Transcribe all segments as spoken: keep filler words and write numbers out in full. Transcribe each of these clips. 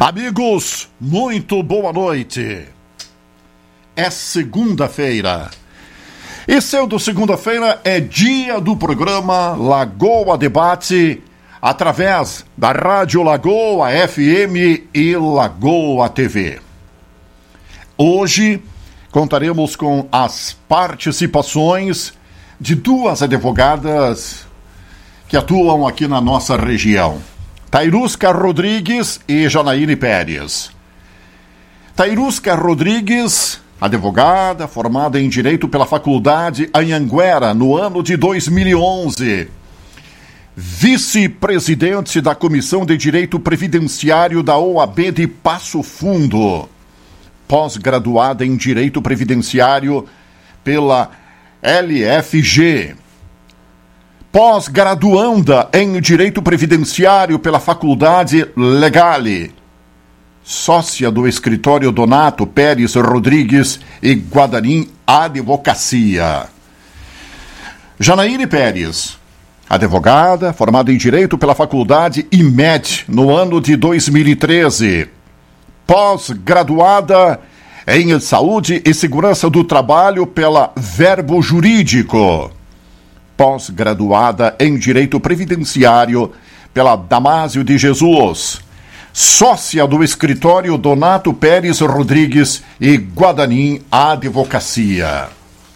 Amigos, muito boa noite. É segunda-feira. E sendo segunda-feira, é dia do programa Lagoa Debate, através da Rádio Lagoa F M e Lagoa T V. Hoje contaremos com as participações de duas advogadas que atuam aqui na nossa região. Tairusca Rodrigues e Janaíne Pérez. Tairusca Rodrigues, advogada, formada em Direito pela Faculdade Anhanguera no ano de dois mil e onze. Vice-presidente da Comissão de Direito Previdenciário da O A B de Passo Fundo. Pós-graduada em Direito Previdenciário pela L F G. Pós-graduanda em Direito Previdenciário pela Faculdade Legale. Sócia do escritório Donato Pérez Rodrigues e Guadarim Advocacia. Janaíne Pérez, advogada, formada em Direito pela Faculdade I M E D no ano de dois mil e treze. Pós-graduada em Saúde e Segurança do Trabalho pela Verbo Jurídico. Pós-graduada em Direito Previdenciário pela Damásio de Jesus. Sócia do escritório Donato Pérez Rodrigues e Guadarim Advocacia.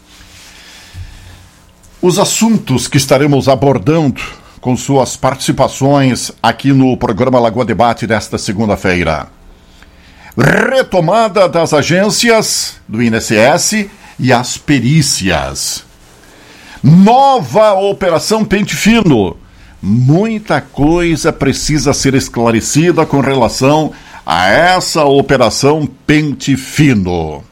Os assuntos que estaremos abordando com suas participações aqui no programa Lagoa Debate desta segunda-feira. Retomada das agências do I N S S e as perícias. Nova Operação Pente Fino. Muita coisa precisa ser esclarecida com relação a essa Operação Pente Fino.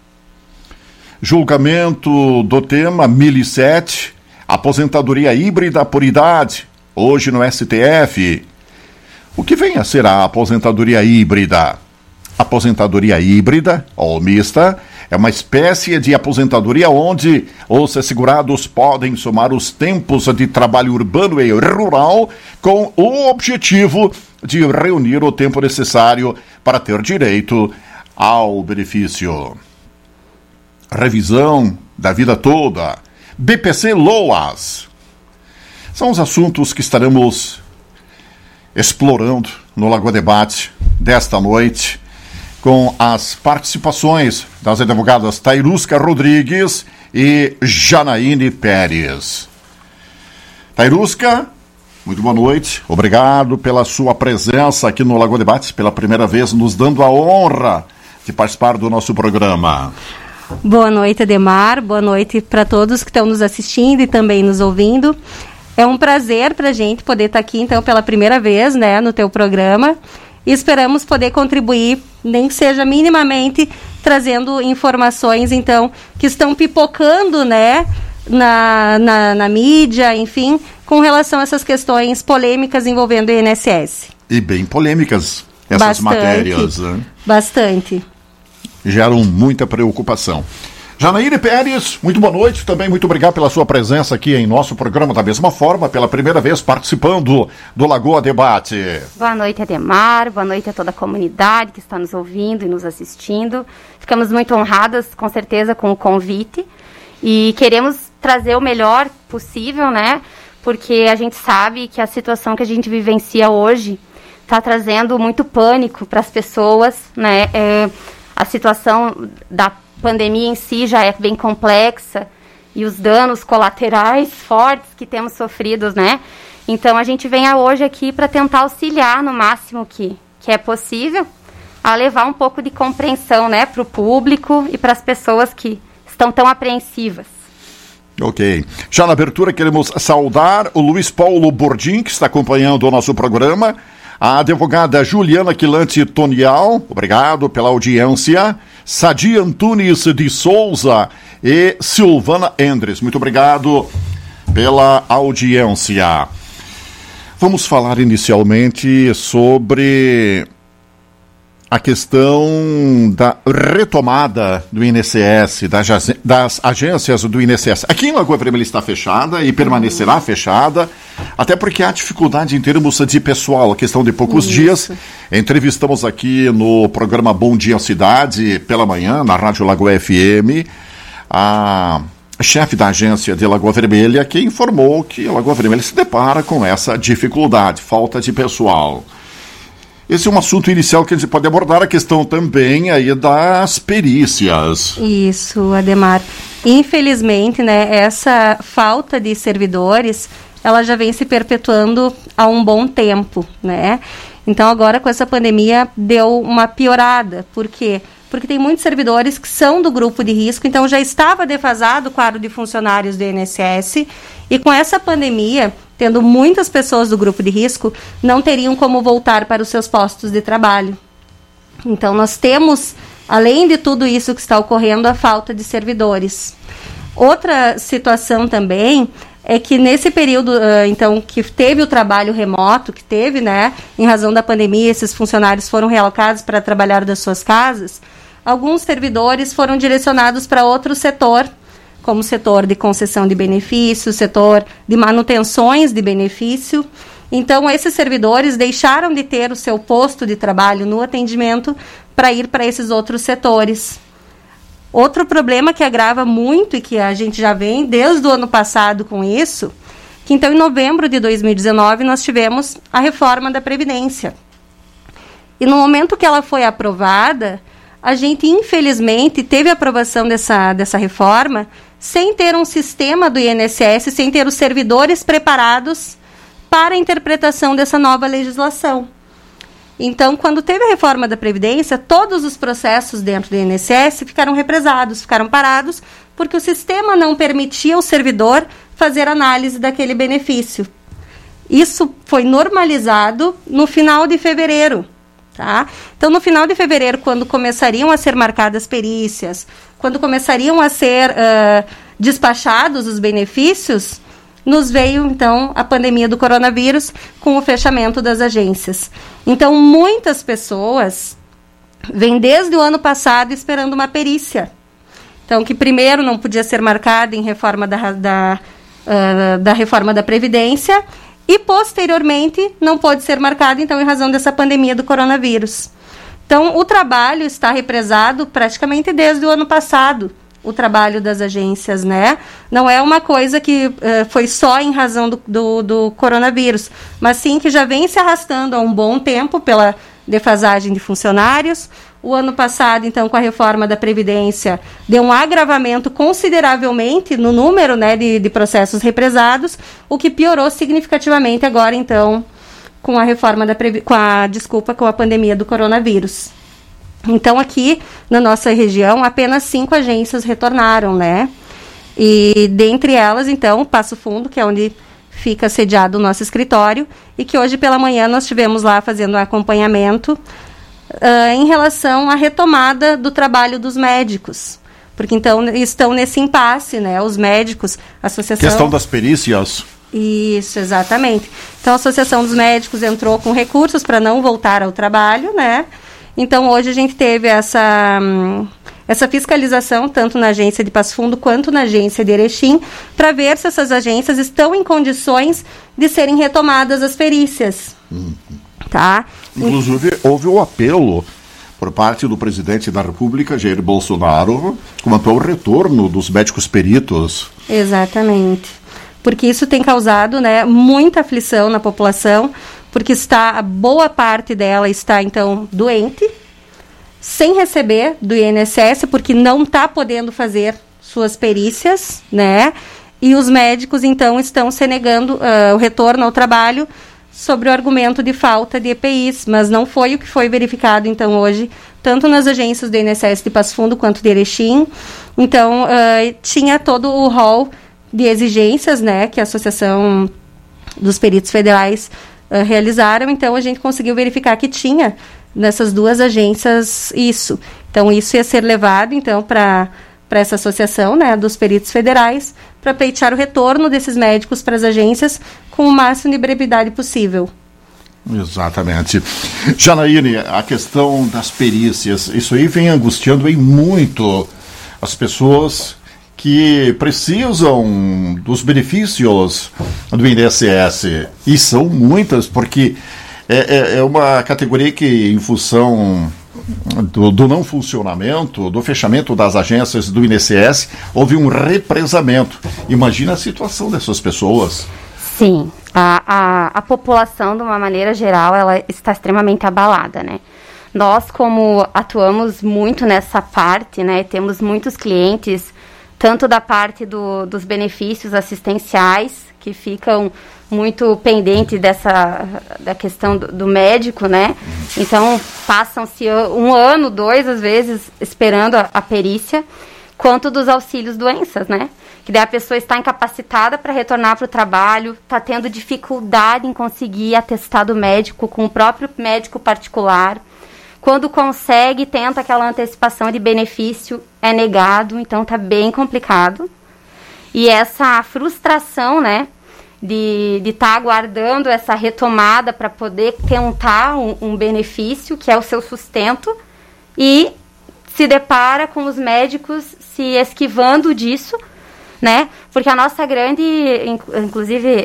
Julgamento do tema mil e sete, aposentadoria híbrida por idade, hoje no S T F. O que vem a ser a aposentadoria híbrida? Aposentadoria híbrida, ou mista, é uma espécie de aposentadoria onde os segurados podem somar os tempos de trabalho urbano e rural com o objetivo de reunir o tempo necessário para ter direito ao benefício. Revisão da vida toda. B P C Loas. São os assuntos que estaremos explorando no Lagoa Debate desta noite, com as participações das advogadas Tairusca Rodrigues e Janaíne Pérez. Tairusca, muito boa noite. Obrigado pela sua presença aqui no Lagoa Debate, pela primeira vez nos dando a honra de participar do nosso programa. Boa noite, Ademar. Boa noite para todos que estão nos assistindo e também nos ouvindo. É um prazer para a gente poder estar aqui, então, pela primeira vez, né, no teu programa. E esperamos poder contribuir, nem que seja minimamente, trazendo informações, então, que estão pipocando, né, na, na, na mídia, enfim, com relação a essas questões polêmicas envolvendo o I N S S. E bem polêmicas essas bastante, matérias, né? Bastante. Geram muita preocupação. Janaíne Pérez, muito boa noite, também muito obrigado pela sua presença aqui em nosso programa, da mesma forma, pela primeira vez participando do Lagoa Debate. Boa noite, Ademar, boa noite a toda a comunidade que está nos ouvindo e nos assistindo. Ficamos muito honradas, com certeza, com o convite e queremos trazer o melhor possível, né, porque a gente sabe que a situação que a gente vivencia hoje está trazendo muito pânico para as pessoas, né, é, a situação da pandemia em si já é bem complexa e os danos colaterais fortes que temos sofridos, né? Então a gente vem hoje aqui para tentar auxiliar no máximo que, que é possível a levar um pouco de compreensão, né, para o público e para as pessoas que estão tão apreensivas. Ok. Já na abertura queremos saudar o Luiz Paulo Bordim, que está acompanhando o nosso programa, a advogada Juliana Quilante Tonial, obrigado pela audiência, Sadi Antunes de Souza e Silvana Endres, muito obrigado pela audiência. Vamos falar inicialmente sobre a questão da retomada do I N S S, das, das agências do I N S S. Aqui em Lagoa Vermelha está fechada e permanecerá uhum. fechada, até porque há dificuldade em termos de pessoal, a questão de poucos Isso. dias. Entrevistamos aqui no programa Bom Dia Cidade, pela manhã, na Rádio Lagoa F M, a chefe da agência de Lagoa Vermelha, que informou que a Lagoa Vermelha se depara com essa dificuldade, falta de pessoal. Esse é um assunto inicial que a gente pode abordar, a questão também aí das perícias. Isso, Ademar. Infelizmente, né, essa falta de servidores, ela já vem se perpetuando há um bom tempo, né? Então, agora com essa pandemia, deu uma piorada. Por quê? Porque tem muitos servidores que são do grupo de risco, então já estava defasado o quadro de funcionários do I N S S, e com essa pandemia, tendo muitas pessoas do grupo de risco, não teriam como voltar para os seus postos de trabalho. Então, nós temos, além de tudo isso que está ocorrendo, a falta de servidores. Outra situação também é que nesse período, uh, então, que teve o trabalho remoto, que teve, né, em razão da pandemia, esses funcionários foram realocados para trabalhar das suas casas, alguns servidores foram direcionados para outro setor, como o setor de concessão de benefício, setor de manutenções de benefício. Então, esses servidores deixaram de ter o seu posto de trabalho no atendimento para ir para esses outros setores. Outro problema que agrava muito e que a gente já vem desde o ano passado com isso, que então em novembro de dois mil e dezenove nós tivemos a reforma da Previdência. E no momento que ela foi aprovada, a gente infelizmente teve a aprovação dessa, dessa reforma sem ter um sistema do I N S S, sem ter os servidores preparados para a interpretação dessa nova legislação. Então, quando teve a reforma da Previdência, todos os processos dentro do I N S S ficaram represados, ficaram parados, porque o sistema não permitia ao servidor fazer análise daquele benefício. Isso foi normalizado no final de fevereiro. Tá? Então, no final de fevereiro, quando começariam a ser marcadas perícias, quando começariam a ser uh, despachados os benefícios, nos veio, então, a pandemia do coronavírus com o fechamento das agências. Então, muitas pessoas vêm desde o ano passado esperando uma perícia. Então, que primeiro não podia ser marcada em reforma da, da, uh, da reforma da Previdência e, posteriormente, não pode ser marcada, então, em razão dessa pandemia do coronavírus. Então, o trabalho está represado praticamente desde o ano passado, o trabalho das agências, né? Não é uma coisa que uh, foi só em razão do, do, do coronavírus, mas sim que já vem se arrastando há um bom tempo pela defasagem de funcionários. O ano passado, então, com a reforma da Previdência, deu um agravamento consideravelmente no número, né, de, de processos represados, o que piorou significativamente agora, então, com a reforma da Previ- com a, desculpa, com a pandemia do coronavírus. Então, aqui na nossa região, apenas cinco agências retornaram, né? E dentre elas, então, Passo Fundo, que é onde fica sediado o nosso escritório, e que hoje pela manhã nós estivemos lá fazendo um acompanhamento uh, em relação à retomada do trabalho dos médicos. Porque, então, estão nesse impasse, né? Os médicos, a associação... Questão das perícias. Isso, exatamente. Então, a Associação dos Médicos entrou com recursos para não voltar ao trabalho, né? Então, hoje a gente teve essa, essa fiscalização, tanto na agência de Passo Fundo quanto na agência de Erechim, para ver se essas agências estão em condições de serem retomadas as perícias. Uhum. Tá? Inclusive, houve o apelo por parte do presidente da República, Jair Bolsonaro, quanto ao retorno dos médicos peritos. Exatamente. Porque isso tem causado, né, muita aflição na população, porque está, boa parte dela está, então, doente, sem receber do I N S S, porque não está podendo fazer suas perícias, né? E os médicos, então, estão se negando uh, o retorno ao trabalho sobre o argumento de falta de E P Is, mas não foi o que foi verificado, então, hoje, tanto nas agências do I N S S de Passo Fundo quanto de Erechim. Então, uh, tinha todo o rol de exigências, né, que a Associação dos Peritos Federais uh, realizaram, então a gente conseguiu verificar que tinha nessas duas agências isso. Então, isso ia ser levado, então, para para essa associação, né, dos peritos federais, para pleitear o retorno desses médicos para as agências com o máximo de brevidade possível. Exatamente. Janaíne, a questão das perícias, isso aí vem angustiando bem muito as pessoas que precisam dos benefícios do I N S S, e são muitas, porque é, é, é uma categoria que, em função do, do não funcionamento, do fechamento das agências do I N S S, houve um represamento. Imagina a situação dessas pessoas. Sim, a, a, a população, de uma maneira geral, ela está extremamente abalada, né? Nós, como atuamos muito nessa parte, né, temos muitos clientes, tanto da parte do, dos benefícios assistenciais, que ficam muito pendentes dessa, da questão do, do médico, né? Então, passam-se um ano, dois, às vezes, esperando a, a perícia, quanto dos auxílios doenças, né? Que daí a pessoa está incapacitada para retornar para o trabalho, está tendo dificuldade em conseguir atestado médico com o próprio médico particular. Quando consegue, tenta aquela antecipação de benefício, é negado, então está bem complicado. E essa frustração, né, de estar tá aguardando essa retomada para poder tentar um, um benefício, que é o seu sustento, e se depara com os médicos se esquivando disso, né? Porque a nossa grande, inclusive,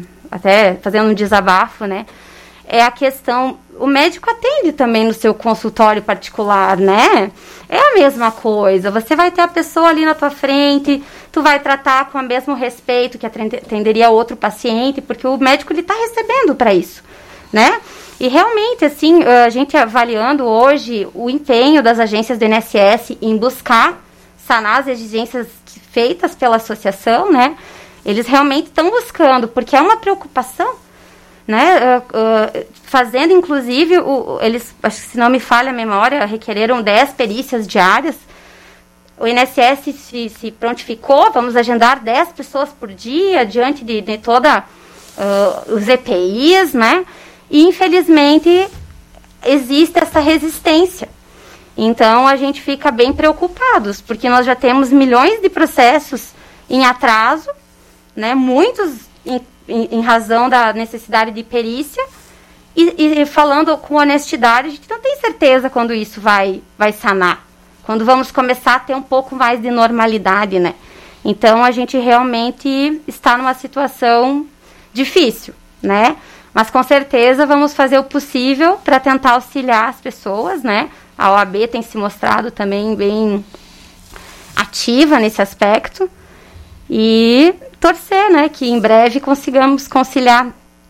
até fazendo um desabafo, né? É a questão, o médico atende também no seu consultório particular, né? É a mesma coisa, você vai ter a pessoa ali na tua frente, tu vai tratar com o mesmo respeito que atenderia outro paciente, porque o médico ele está recebendo para isso, né? E realmente, assim, a gente avaliando hoje o empenho das agências do I N S S em buscar sanar as exigências feitas pela associação, né? Eles realmente estão buscando, porque é uma preocupação, né? Uh, uh, fazendo, inclusive, o, eles, acho que se não me falha a memória, requereram dez perícias diárias. O I N S S se, se prontificou, vamos agendar dez pessoas por dia, diante de, de toda uh, os E P Is, né? E, infelizmente, existe essa resistência. Então, a gente fica bem preocupados, porque nós já temos milhões de processos em atraso, né, muitos em, em, em razão da necessidade de perícia, e, e falando com honestidade, a gente não tem certeza quando isso vai, vai sanar, quando vamos começar a ter um pouco mais de normalidade, né? Então, a gente realmente está numa situação difícil, né? Mas, com certeza, vamos fazer o possível para tentar auxiliar as pessoas, né? A O A B tem se mostrado também bem ativa nesse aspecto e torcer, né, que em breve consigamos conciliar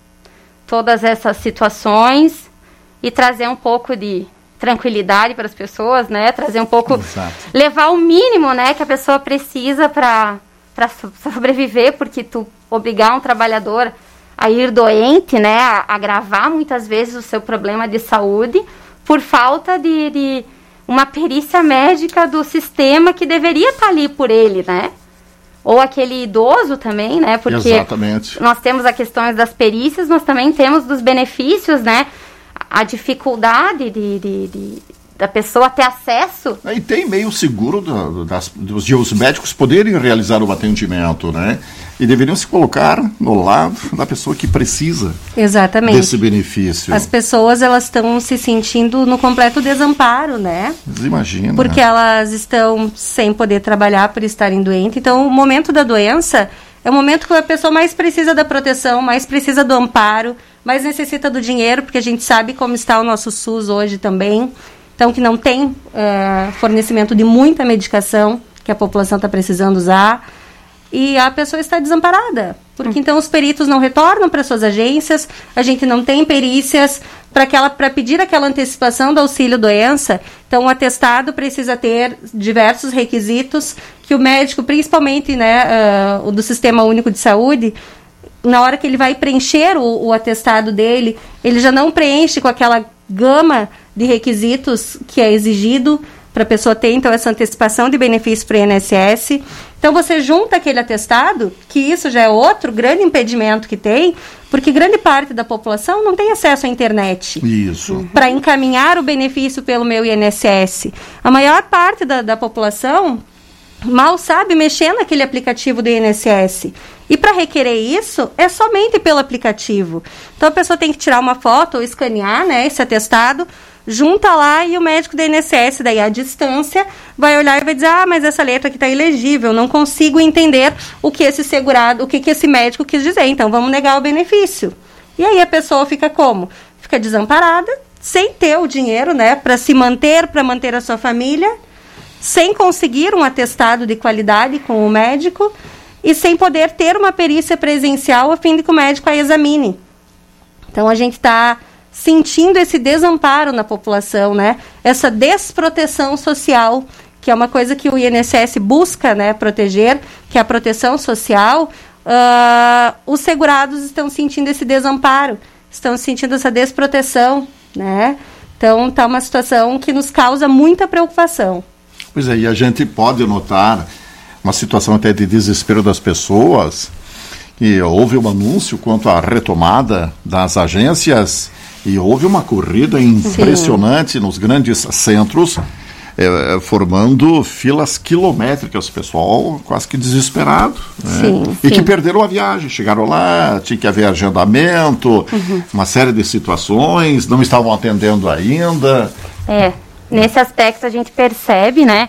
todas essas situações e trazer um pouco de tranquilidade para as pessoas, né, trazer um pouco, Exato. levar o mínimo, né, que a pessoa precisa para para sobreviver, porque tu obrigar um trabalhador a ir doente, né, a agravar muitas vezes o seu problema de saúde por falta de, de uma perícia médica do sistema que deveria estar ali por ele, né? Ou aquele idoso também, né? Porque Exatamente. Nós temos a questão das perícias, nós também temos dos benefícios, né? A dificuldade de, de, de, da pessoa ter acesso. E tem meio seguro do, das, dos, de os médicos poderem realizar o atendimento, né? E deveriam se colocar no lado da pessoa que precisa Exatamente. desse benefício. As pessoas, elas estão se sentindo no completo desamparo, né? Imagina. Porque elas estão sem poder trabalhar por estarem doentes. Então, o momento da doença é o momento que a pessoa mais precisa da proteção, mais precisa do amparo, mais necessita do dinheiro, porque a gente sabe como está o nosso SUS hoje também. Então, que não tem uh, fornecimento de muita medicação que a população está precisando usar. E a pessoa está desamparada, porque então os peritos não retornam para suas agências, a gente não tem perícias para pedir aquela antecipação do auxílio-doença. Então, o atestado precisa ter diversos requisitos que o médico, principalmente, né, uh, o do Sistema Único de Saúde, na hora que ele vai preencher o, o atestado dele, ele já não preenche com aquela gama de requisitos que é exigido para a pessoa ter, então, essa antecipação de benefício para o I N S S. Então, você junta aquele atestado, que isso já é outro grande impedimento que tem, porque grande parte da população não tem acesso à internet. Isso. Para encaminhar o benefício pelo meu I N S S. A maior parte da, da população mal sabe mexer naquele aplicativo do I N S S. E para requerer isso, é somente pelo aplicativo. Então, a pessoa tem que tirar uma foto ou escanear, né, esse atestado, junta lá e o médico da I N S S, daí à distância, vai olhar e vai dizer, ah, mas essa letra aqui está ilegível, não consigo entender o que esse segurado, o que, que esse médico quis dizer, então vamos negar o benefício. E aí a pessoa fica como? Fica desamparada, sem ter o dinheiro, né, para se manter, para manter a sua família, sem conseguir um atestado de qualidade com o médico e sem poder ter uma perícia presencial a fim de que o médico a examine. Então, a gente está sentindo esse desamparo na população, né? Essa desproteção social, que é uma coisa que o I N S S busca, né, proteger, que é a proteção social. Uh, os segurados estão sentindo esse desamparo, estão sentindo essa desproteção, né? Então, está uma situação que nos causa muita preocupação. Pois é, e a gente pode notar uma situação até de desespero das pessoas, que houve um anúncio quanto à retomada das agências e houve uma corrida impressionante Sim. nos grandes centros, eh, formando filas quilométricas, pessoal quase que desesperado, né? Sim, e sim. que perderam a viagem, chegaram lá, tinha que haver agendamento, uhum. uma série de situações, não estavam atendendo ainda. É, nesse aspecto a gente percebe, né,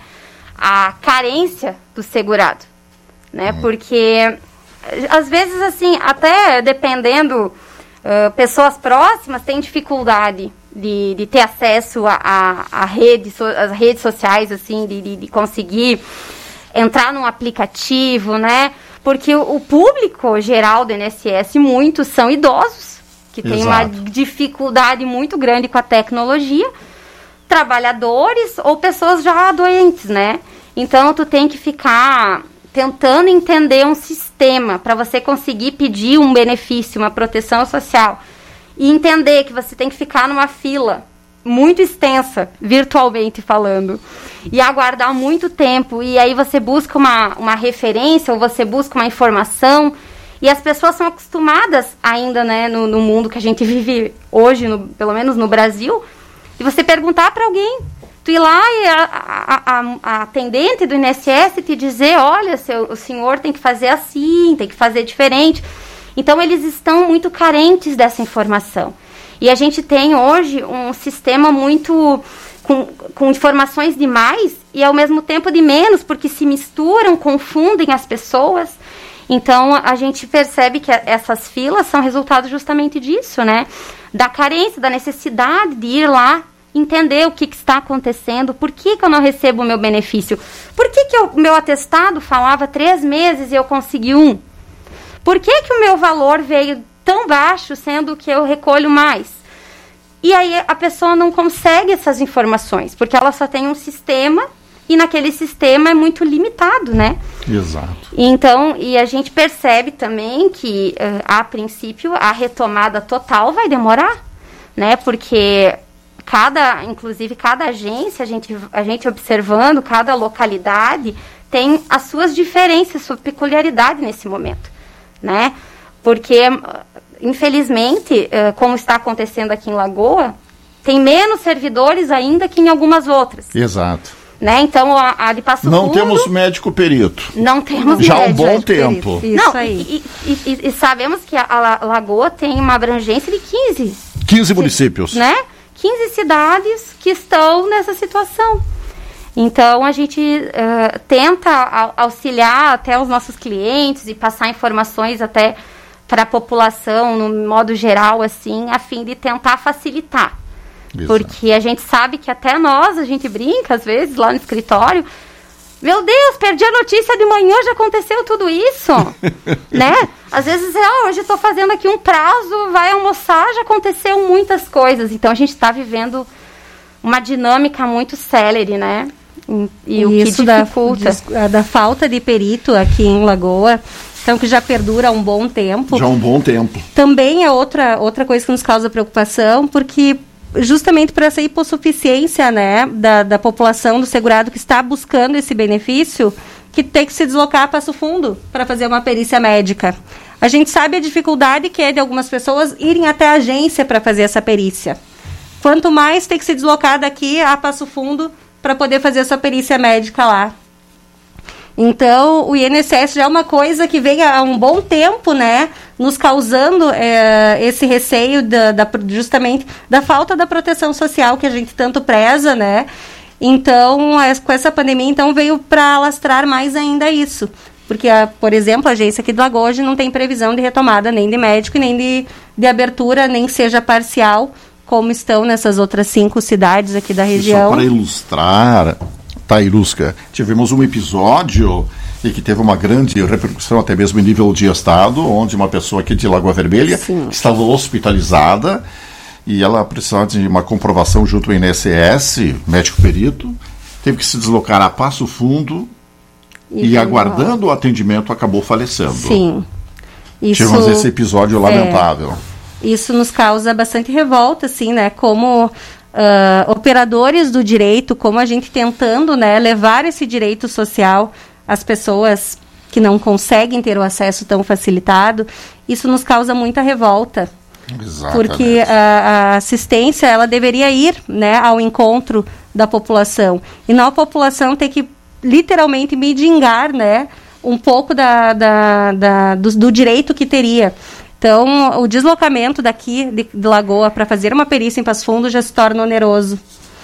a carência do segurado, né, uhum. porque às vezes, assim, até dependendo, uh, pessoas próximas têm dificuldade de, de ter acesso a, a, a rede, so, as redes sociais, assim, de, de, de conseguir entrar num aplicativo, né? Porque o, o público geral do I N S S, muitos são idosos, que têm uma dificuldade muito grande com a tecnologia, trabalhadores ou pessoas já doentes, né? Então, tu tem que ficar tentando entender um sistema para você conseguir pedir um benefício, uma proteção social. E entender que você tem que ficar numa fila muito extensa, virtualmente falando, e aguardar muito tempo. E aí você busca uma, uma referência ou você busca uma informação. E as pessoas são acostumadas ainda, né, no, no mundo que a gente vive hoje, no, pelo menos no Brasil, e você perguntar para alguém. Tu ir lá e a, a, a, a atendente do I N S S te dizer, olha, seu, o senhor tem que fazer assim, tem que fazer diferente. Então, eles estão muito carentes dessa informação. E a gente tem hoje um sistema muito com, com informações demais e ao mesmo tempo de menos, porque se misturam, confundem as pessoas. Então, a gente percebe que a, essas filas são resultado justamente disso, né? Da carência, da necessidade de ir lá entender o que, que está acontecendo, por que, que eu não recebo o meu benefício, por que, que o meu atestado falava três meses e eu consegui um, por que, que o meu valor veio tão baixo, sendo que eu recolho mais? E aí a pessoa não consegue essas informações, porque ela só tem um sistema e naquele sistema é muito limitado, né? Exato. Então, e a gente percebe também que, uh, a princípio, a retomada total vai demorar, né? Porque cada, inclusive, cada agência, a gente, a gente observando, cada localidade tem as suas diferenças, sua peculiaridade nesse momento, né? Porque, infelizmente, como está acontecendo aqui em Lagoa, tem menos servidores ainda que em algumas outras. Exato. Né? Então, a, a de Passo Não Fundo... temos médico perito. Não temos Já há um médico, bom tempo. Isso Não, aí. E, e, e, e sabemos que a, a Lagoa tem uma abrangência de quinze. quinze municípios. Né? quinze cidades que estão nessa situação. Então, a gente uh, tenta a, auxiliar até os nossos clientes e passar informações até para a população, no modo geral, assim, a fim de tentar facilitar. Exato. Porque a gente sabe que até nós, a gente brinca, às vezes, lá no escritório, meu Deus, perdi a notícia de manhã, já aconteceu tudo isso, né? Às vezes, oh, hoje estou fazendo aqui um prazo, vai almoçar, já aconteceu muitas coisas. Então, a gente está vivendo uma dinâmica muito célere, né? E, e o isso que dificulta. Da, da falta de perito aqui em Lagoa, então que já perdura há um bom tempo. Já há um bom tempo. Também é outra, outra coisa que nos causa preocupação, porque justamente por essa hipossuficiência, né, da, da população, do segurado que está buscando esse benefício, que tem que se deslocar a Passo Fundo para fazer uma perícia médica. A gente sabe a dificuldade que é de algumas pessoas irem até a agência para fazer essa perícia. Quanto mais tem que se deslocar daqui a Passo Fundo para poder fazer essa perícia médica lá. Então, o I N S S já é uma coisa que vem há um bom tempo, né, nos causando é, esse receio da, da, justamente da falta da proteção social que a gente tanto preza, né? Então, com essa pandemia, então, veio para alastrar mais ainda isso. Porque, a, por exemplo, a agência aqui do Lagoa hoje não tem previsão de retomada nem de médico, nem de, de abertura, nem seja parcial, como estão nessas outras cinco cidades aqui da região. E só para ilustrar, Tairusca, tivemos um episódio e que teve uma grande repercussão, até mesmo em nível de estado, onde uma pessoa aqui de Lagoa Vermelha Sim. estava hospitalizada e ela precisava de uma comprovação junto ao I N S S, médico perito, teve que se deslocar a Passo Fundo e, e aguardando o atendimento acabou falecendo. Sim. Isso, tivemos esse episódio lamentável. É, isso nos causa bastante revolta, assim, né? Como uh, operadores do direito, como a gente tentando, né, levar esse direito social às pessoas que não conseguem ter o acesso tão facilitado, isso nos causa muita revolta. Exatamente. Porque a, a assistência, ela deveria ir, né, ao encontro da população. E não a população ter que, literalmente, mendigar, né, um pouco da, da, da, do, do direito que teria. Então, o deslocamento daqui de, de Lagoa para fazer uma perícia em Passo Fundo já se torna oneroso.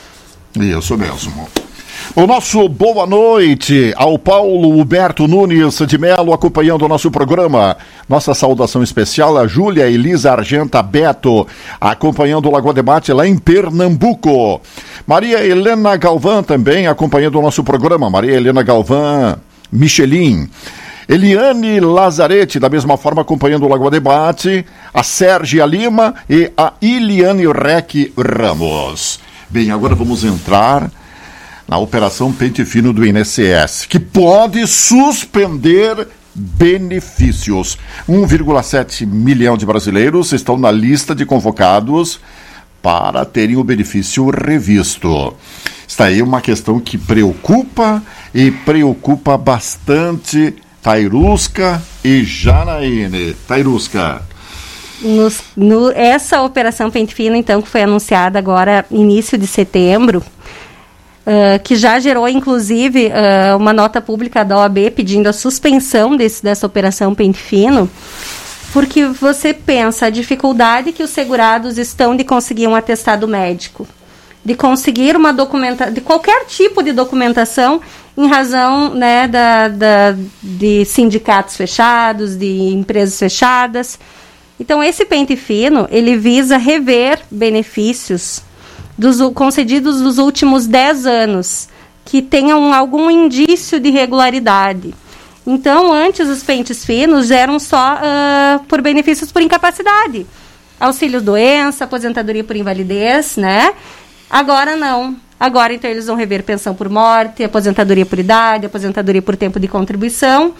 Isso mesmo. O nosso boa noite ao Paulo Huberto Nunes de Melo, acompanhando o nosso programa. Nossa saudação especial a Júlia Elisa Argenta Beto, acompanhando o Lagoa Debate lá em Pernambuco. Maria Helena Galvão também acompanhando o nosso programa. Maria Helena Galvão Michelin. Eliane Lazarete, da mesma forma, acompanhando o Lagoa Debate. A Sérgia Lima e a Iliane Rec Ramos. Bem, agora vamos entrar na operação Pente Fino do I N S S, que pode suspender benefícios. um vírgula sete milhão de brasileiros estão na lista de convocados para terem o benefício revisto. Está aí uma questão que preocupa e preocupa bastante Tairusca e Janaíne. Tairusca. Nos, no, essa operação Pente Fino, então, que foi anunciada agora, início de setembro, Uh, que já gerou, inclusive, uh, uma nota pública da O A B pedindo a suspensão desse, dessa operação Pente Fino, porque você pensa a dificuldade que os segurados estão de conseguir um atestado médico, de conseguir uma documentação, de qualquer tipo de documentação, em razão, né, da, da, de sindicatos fechados, de empresas fechadas. Então, esse Pente Fino, ele visa rever benefícios Dos, concedidos nos últimos dez anos, que tenham algum indício de regularidade. Então, antes os pentes finos eram só uh, por benefícios por incapacidade. Auxílio-doença, aposentadoria por invalidez, né? Agora não. Agora, então, eles vão rever pensão por morte, aposentadoria por idade, aposentadoria por tempo de contribuição,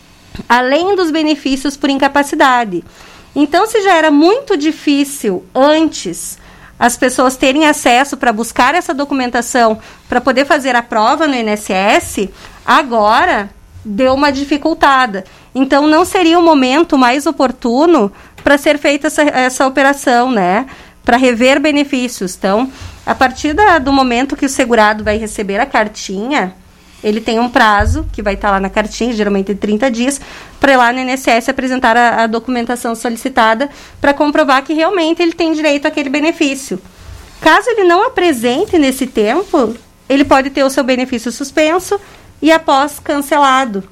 além dos benefícios por incapacidade. Então, se já era muito difícil antes as pessoas terem acesso para buscar essa documentação para poder fazer a prova no I N S S, agora deu uma dificultada. Então, não seria o momento mais oportuno para ser feita essa, essa operação, né? Para rever benefícios. Então, a partir da, do momento que o segurado vai receber a cartinha, ele tem um prazo, que vai estar lá na cartinha, geralmente de trinta dias, para ir lá no I N S S apresentar a, a documentação solicitada para comprovar que realmente ele tem direito àquele benefício. Caso ele não apresente nesse tempo, ele pode ter o seu benefício suspenso e após cancelado.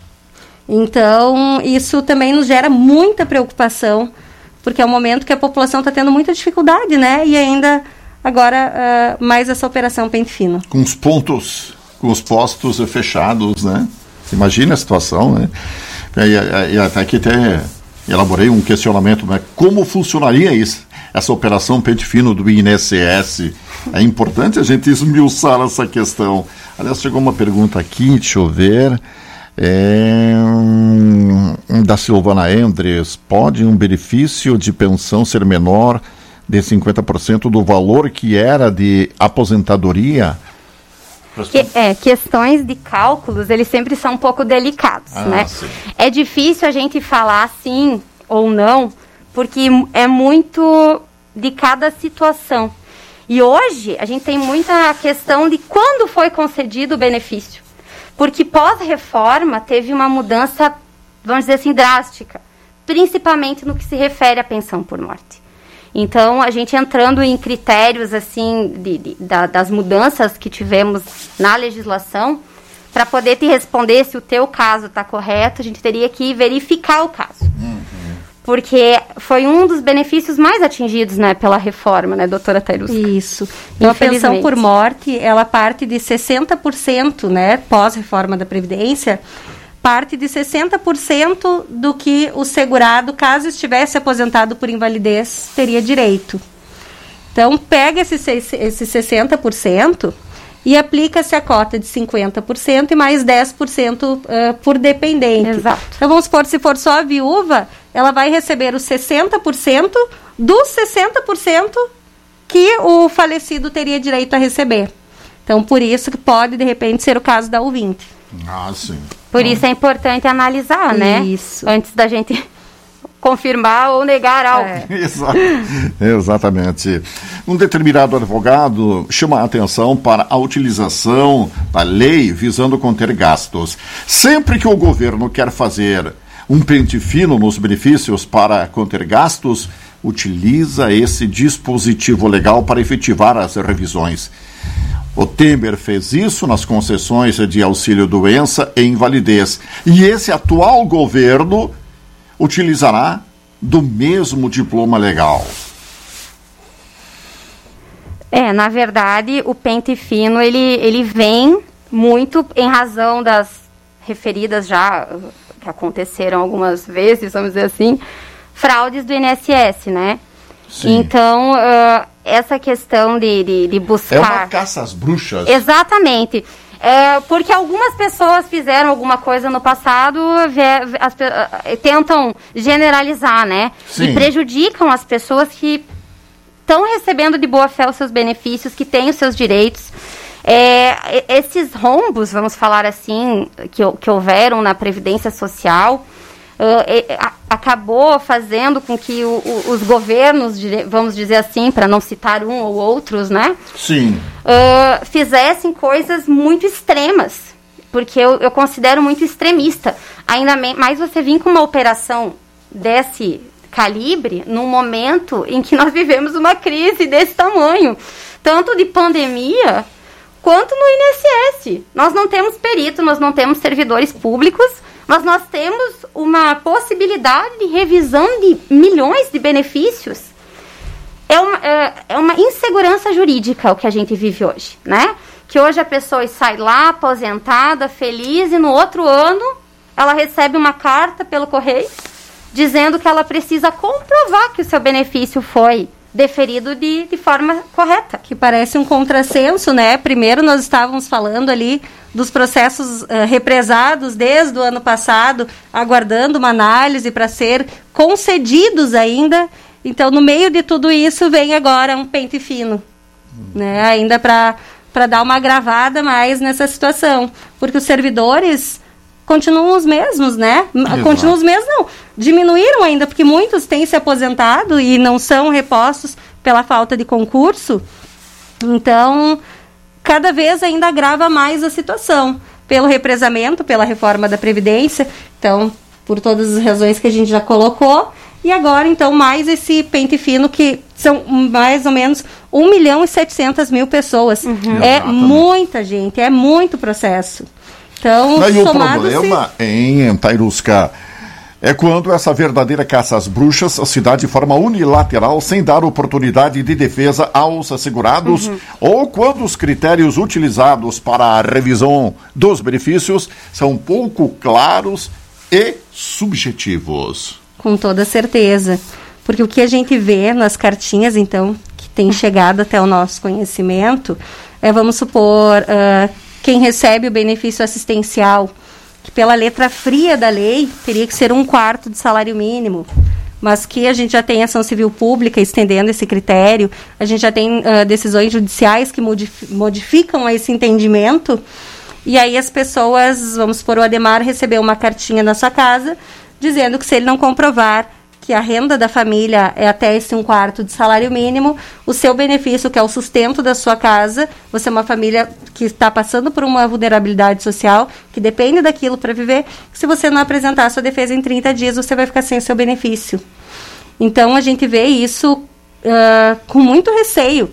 Então, isso também nos gera muita preocupação, porque é um momento que a população está tendo muita dificuldade, né? E ainda, agora, uh, mais essa operação Pente Fino. Com os pontos... com os postos fechados, né? Imagina a situação, né? E, e, e até aqui até elaborei um questionamento, né? Como funcionaria isso, essa operação Pente Fino do I N S S? É importante a gente esmiuçar essa questão. Aliás, chegou uma pergunta aqui, deixa eu ver, é, da Silvana Endres. Pode um benefício de pensão ser menor de cinquenta por cento do valor que era de aposentadoria? Que, é, questões de cálculos, eles sempre são um pouco delicados, ah, né? Sim. É difícil a gente falar sim ou não, porque é muito de cada situação. E hoje, a gente tem muita questão de quando foi concedido o benefício. porque pós-reforma teve uma mudança, vamos dizer assim, drástica, principalmente no que se refere à pensão por morte. Então, a gente entrando em critérios assim de, de, da, das mudanças que tivemos na legislação, para poder te responder se o teu caso está correto, a gente teria que verificar o caso. Uhum. Porque foi um dos benefícios mais atingidos, né, pela reforma, né, doutora Tairusca? Isso. Então, a pensão por morte, ela parte de sessenta por cento, né, pós-reforma da Previdência, parte de sessenta por cento do que o segurado, caso estivesse aposentado por invalidez, teria direito. Então, pega esse, esse sessenta por cento e aplica-se a cota de cinquenta por cento e mais dez por cento uh, por dependente. Exato. Então, vamos supor, se for só a viúva, ela vai receber os sessenta por cento dos sessenta por cento que o falecido teria direito a receber. Então, por isso que pode, de repente, ser o caso da ouvinte. Ah, sim. Por isso é importante analisar, né? Isso. Antes da gente confirmar ou negar algo. É. Exato. Exatamente. Um determinado advogado chama a atenção para a utilização da lei visando conter gastos. Sempre que o governo quer fazer um pente fino nos benefícios para conter gastos, utiliza esse dispositivo legal para efetivar as revisões. O Temer fez isso nas concessões de auxílio-doença e invalidez. E esse atual governo utilizará do mesmo diploma legal. É, na verdade, o pente fino, ele, ele vem muito em razão das referidas já, que aconteceram algumas vezes, vamos dizer assim, fraudes do I N S S, né? Sim. Então, uh, essa questão de, de, de buscar... É uma caça às bruxas. Exatamente. É, porque algumas pessoas fizeram alguma coisa no passado, as, tentam generalizar, né? Sim. E prejudicam as pessoas que estão recebendo de boa fé os seus benefícios, que têm os seus direitos. É, esses rombos, vamos falar assim, que, que houveram na Previdência Social... Uh, a, acabou fazendo com que o, o, os governos, vamos dizer assim, para não citar um ou outros, né? Sim. Uh, fizessem coisas muito extremas, porque eu, eu considero muito extremista. Ainda mais você vir com uma operação desse calibre num momento em que nós vivemos uma crise desse tamanho, tanto de pandemia quanto no I N S S. Nós não temos perito, nós não temos servidores públicos, mas nós temos uma possibilidade de revisão de milhões de benefícios. É uma, é, é uma insegurança jurídica o que a gente vive hoje, né? Que hoje a pessoa sai lá, aposentada, feliz, e no outro ano ela recebe uma carta pelo correio dizendo que ela precisa comprovar que o seu benefício foi deferido de, de forma correta. Que parece um contrassenso, né? Primeiro nós estávamos falando ali dos processos uh, represados desde o ano passado, aguardando uma análise para ser concedidos ainda. Então, no meio de tudo isso, vem agora um pente fino, né? Ainda para para dar uma agravada mais nessa situação. Porque os servidores continuam os mesmos, né? Exato. Continuam os mesmos, não. Diminuíram ainda, porque muitos têm se aposentado e não são repostos pela falta de concurso. Então, cada vez ainda agrava mais a situação. Pelo represamento, pela reforma da Previdência. Então, por todas as razões que a gente já colocou. E agora, então, mais esse pente fino, que são mais ou menos um milhão e setecentas mil pessoas. Uhum. É muita gente, é muito processo. Então, e o problema em Tairusca é quando essa verdadeira caça às bruxas se dá de forma unilateral, sem dar oportunidade de defesa aos assegurados, uhum. ou quando os critérios utilizados para a revisão dos benefícios são pouco claros e subjetivos. Com toda certeza. Porque o que a gente vê nas cartinhas, então, que tem chegado até o nosso conhecimento, é, vamos supor... Uh, quem recebe o benefício assistencial, que pela letra fria da lei, teria que ser um quarto de salário mínimo, mas que a gente já tem ação civil pública estendendo esse critério, a gente já tem uh, decisões judiciais que modif- modificam esse entendimento, e aí as pessoas, vamos supor, o Ademar recebeu uma cartinha na sua casa, dizendo que se ele não comprovar que a renda da família é até esse um quarto de salário mínimo, o seu benefício, que é o sustento da sua casa, você é uma família que está passando por uma vulnerabilidade social, que depende daquilo para viver, se você não apresentar a sua defesa em trinta dias, você vai ficar sem o seu benefício. Então, a gente vê isso uh, com muito receio,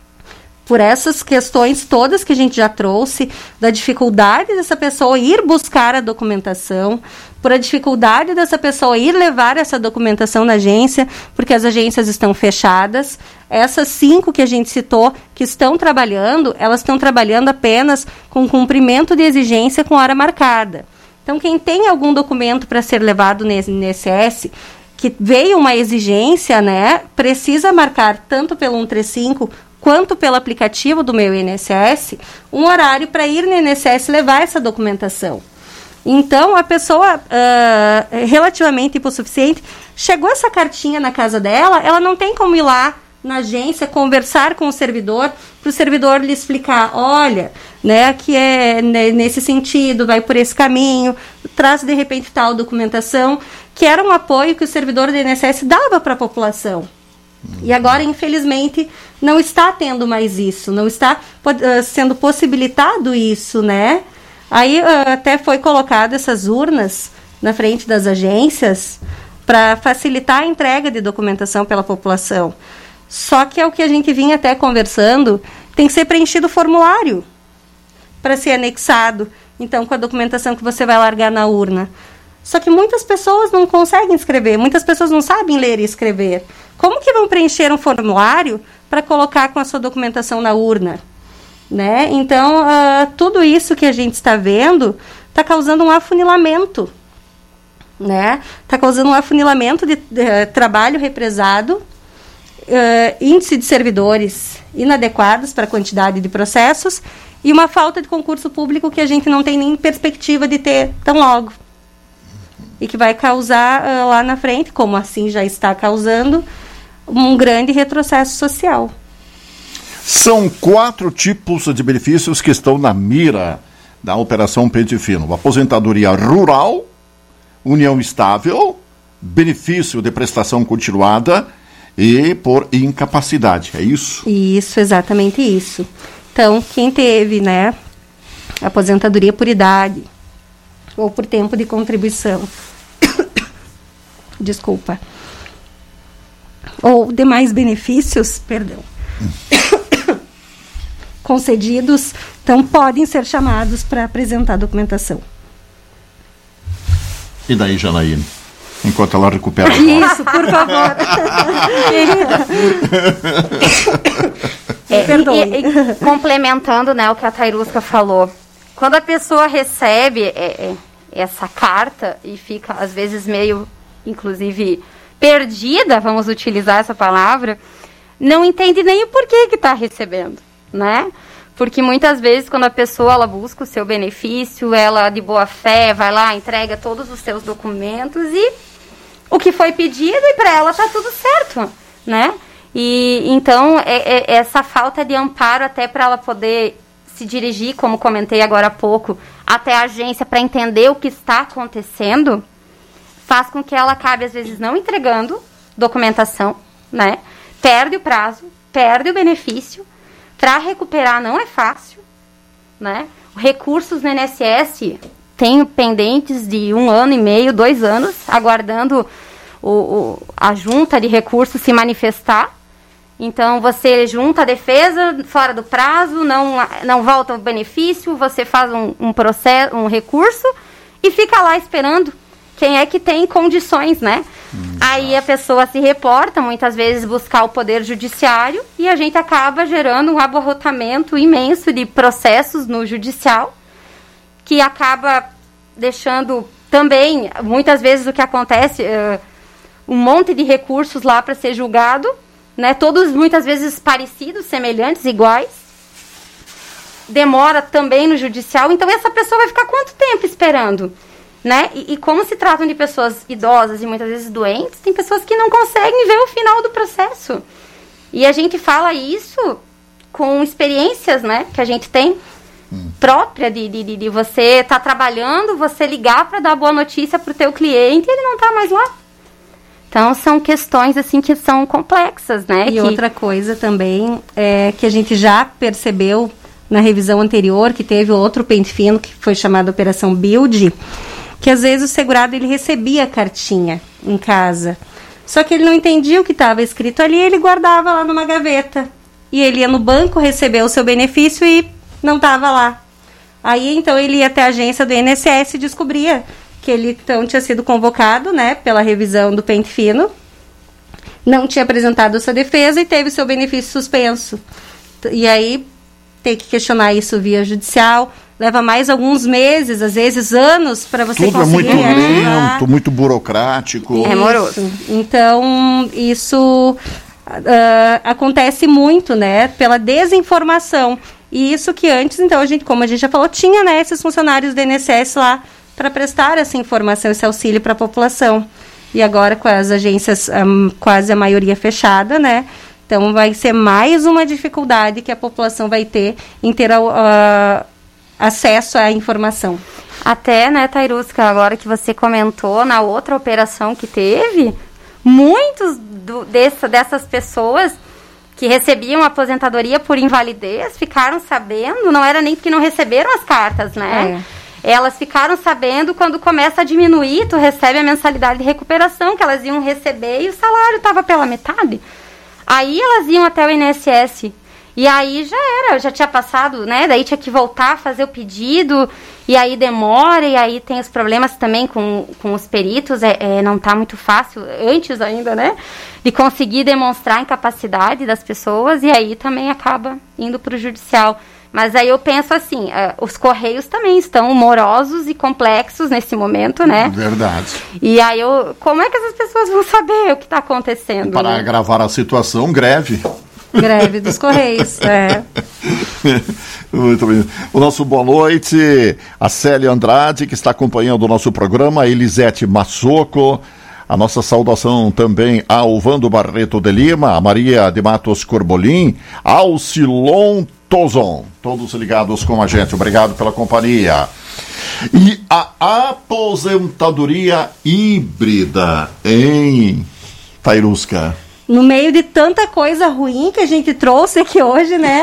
por essas questões todas que a gente já trouxe, da dificuldade dessa pessoa ir buscar a documentação, por a dificuldade dessa pessoa ir levar essa documentação na agência, porque as agências estão fechadas. Essas cinco que a gente citou, que estão trabalhando, elas estão trabalhando apenas com cumprimento de exigência com hora marcada. Então, quem tem algum documento para ser levado no I N S S, que veio uma exigência, né, precisa marcar tanto pelo cento e trinta e cinco quanto pelo aplicativo do meu I N S S, um horário para ir no I N S S levar essa documentação. Então, a pessoa uh, relativamente hipossuficiente, chegou essa cartinha na casa dela, ela não tem como ir lá na agência, conversar com o servidor, para o servidor lhe explicar, olha, né, que é nesse sentido, vai por esse caminho, traz de repente tal documentação, que era um apoio que o servidor do I N S S dava para a população. E agora, infelizmente, não está tendo mais isso, não está uh, sendo possibilitado isso, né? Aí uh, até foi colocado essas urnas na frente das agências para facilitar a entrega de documentação pela população. Só que é o que a gente vinha até conversando, tem que ser preenchido o formulário para ser anexado, então, com a documentação que você vai largar na urna. Só que muitas pessoas não conseguem escrever, muitas pessoas não sabem ler e escrever. Como que vão preencher um formulário para colocar com a sua documentação na urna? Né? Então, uh, tudo isso que a gente está vendo está causando um afunilamento. Né? Está causando um afunilamento de, de uh, trabalho represado, uh, índice de servidores inadequados para a quantidade de processos e uma falta de concurso público que a gente não tem nem perspectiva de ter tão logo. E que vai causar uh, lá na frente, como assim já está causando, um grande retrocesso social. São quatro tipos de benefícios que estão na mira da Operação Pente Fino. Aposentadoria rural, união estável, benefício de prestação continuada e por incapacidade. É isso? Isso, exatamente isso. Então, quem teve, né, aposentadoria por idade ou por tempo de contribuição, desculpa, ou demais benefícios, perdão, concedidos, então podem ser chamados para apresentar a documentação. E daí, Janaíne? Enquanto ela recupera a voz. Isso, por favor. Querida. É, e, e, complementando, né, o que a Tairusca falou, quando a pessoa recebe é, é, essa carta e fica, às vezes, meio, inclusive, perdida, vamos utilizar essa palavra, não entende nem o porquê que está recebendo, né? Porque muitas vezes, quando a pessoa ela busca o seu benefício, ela, de boa fé, vai lá, entrega todos os seus documentos e o que foi pedido e para ela está tudo certo, né? E, então, é, é essa falta de amparo até para ela poder se dirigir, como comentei agora há pouco, até a agência para entender o que está acontecendo, faz com que ela acabe, às vezes, não entregando documentação, né? Perde o prazo, perde o benefício. Para recuperar não é fácil, né? Recursos no I N S S tenho pendentes de um ano e meio, dois anos, aguardando o, o, a junta de recursos se manifestar. Então, você junta a defesa fora do prazo, não, não volta o benefício, você faz um, um processo, um recurso e fica lá esperando quem é que tem condições, né? Hum, Aí a pessoa se reporta, muitas vezes buscar o poder judiciário e a gente acaba gerando um abarrotamento imenso de processos no judicial, que acaba deixando também, muitas vezes o que acontece, uh, um monte de recursos lá para ser julgado, né? Todos muitas vezes parecidos, semelhantes, iguais. Demora também no judicial, então essa pessoa vai ficar quanto tempo esperando? Né? E, e como se tratam de pessoas idosas e muitas vezes doentes, tem pessoas que não conseguem ver o final do processo. E a gente fala isso com experiências, né, que a gente tem hum. própria de, de, de você estar tá trabalhando, você ligar para dar boa notícia para o teu cliente e ele não está mais lá. Então, são questões, assim, que são complexas, né? E que... outra coisa também é que a gente já percebeu na revisão anterior, que teve outro pente fino, que foi chamada Operação Build, que às vezes o segurado ele recebia a cartinha em casa. Só que ele não entendia o que estava escrito ali, ele guardava lá numa gaveta. E ele ia no banco receber o seu benefício e não estava lá. Aí, então, ele ia até a agência do I N S S e descobria que ele, então, tinha sido convocado, né, pela revisão do pente fino, não tinha apresentado sua defesa e teve seu benefício suspenso. E aí, tem que questionar isso via judicial, leva mais alguns meses, às vezes anos, para você Tudo conseguir... Tudo é muito ativar. lento, muito burocrático. É moroso. Então, isso uh, acontece muito, né, pela desinformação. E isso que antes, então, a gente, como a gente já falou, tinha, né, esses funcionários do I N S S lá para prestar essa informação, esse auxílio para a população. E agora, com as agências um, quase a maioria fechada, né, então vai ser mais uma dificuldade que a população vai ter em ter uh, acesso à informação. Até, né, Tairusca, agora que você comentou, na outra operação que teve, muitos do, dessa, dessas pessoas que recebiam aposentadoria por invalidez ficaram sabendo, não era nem porque não receberam as cartas, né? É. Elas ficaram sabendo quando começa a diminuir, tu recebe a mensalidade de recuperação que elas iam receber e o salário estava pela metade. Aí elas iam até o I N S S e aí já era, já tinha passado, né? Daí tinha que voltar a fazer o pedido e aí demora e aí tem os problemas também com, com os peritos, é, é, não tá muito fácil, antes ainda, né? De conseguir demonstrar a incapacidade das pessoas e aí também acaba indo para o judicial. Mas aí eu penso assim, uh, os Correios também estão morosos e complexos nesse momento, né? Verdade. E aí, eu, como é que essas pessoas vão saber o que está acontecendo? Para né? agravar a situação, greve. Greve dos Correios, é. Muito bem. O nosso boa noite, a Célia Andrade, que está acompanhando o nosso programa, a Elisete Massoco, a nossa saudação também ao Vando Barreto de Lima, a Maria de Matos Corbolim, ao Silon Tozon, todos ligados com a gente, obrigado pela companhia. E a aposentadoria híbrida em Tairusca. No meio de tanta coisa ruim que a gente trouxe aqui hoje, né?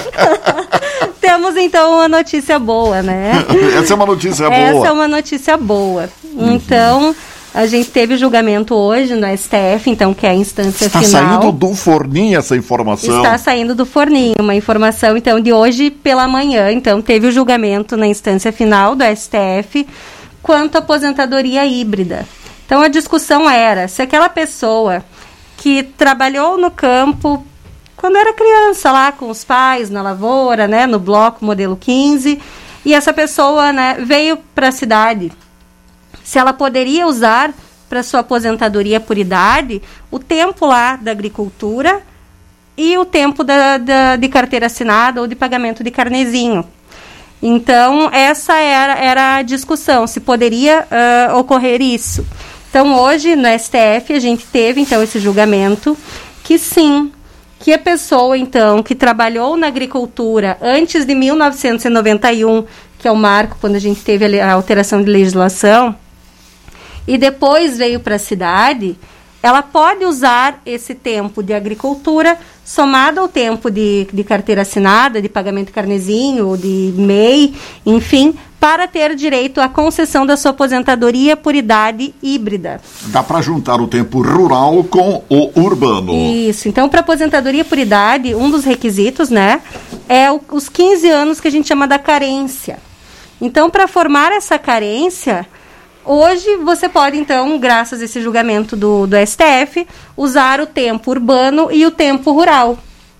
Temos então uma notícia boa, né? Essa é uma notícia boa. Essa é uma notícia boa. Uhum. Então, a gente teve julgamento hoje no S T F, então, que é a instância Está final. Está saindo do forninho essa informação. Está saindo do forninho, uma informação, então, de hoje pela manhã. Então, teve o julgamento na instância final do S T F quanto à aposentadoria híbrida. Então, a discussão era se aquela pessoa que trabalhou no campo quando era criança, lá com os pais, na lavoura, né, no bloco modelo quinze, e essa pessoa, né, veio para a cidade, se ela poderia usar para sua aposentadoria por idade o tempo lá da agricultura e o tempo da, da, de carteira assinada ou de pagamento de carnezinho. Então, essa era, era a discussão, se poderia uh, ocorrer isso. Então, hoje, no S T F, a gente teve, então, esse julgamento, que sim, que a pessoa, então, que trabalhou na agricultura antes de mil novecentos e noventa e um, que é o marco quando a gente teve a alteração de legislação, e depois veio para a cidade, ela pode usar esse tempo de agricultura somado ao tempo de, de carteira assinada, de pagamento de carnezinho, de M E I, enfim, para ter direito à concessão da sua aposentadoria por idade híbrida. Dá para juntar o tempo rural com o urbano. Isso. Então, para aposentadoria por idade, um dos requisitos, né, é o, os quinze anos que a gente chama da carência. Então, para formar essa carência, hoje você pode, então, graças a esse julgamento do, do S T F, usar o tempo urbano e o tempo rural.